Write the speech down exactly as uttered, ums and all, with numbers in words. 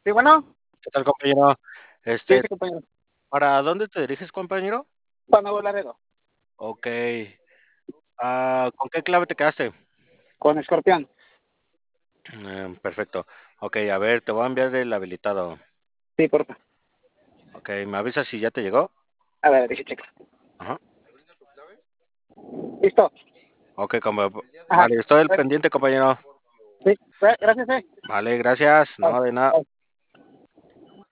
Sí, bueno, ¿Qué tal, compañero? sí, Este, sí, compañero. ¿para dónde te diriges, compañero? Para Nuevo Laredo, Ok. Ah, ¿con qué clave te quedaste? con Escorpión. Eh, perfecto. Ok, a ver, te voy a enviar el habilitado. Sí, porfa. Ok, ¿me avisas si ya te llegó? A ver, dije, checa. Ajá. Listo. Ok, compa- Ajá. vale, estoy al Eh, pendiente, compañero. Sí, gra- gracias, eh. Vale, gracias. Bye, No, de nada. bye.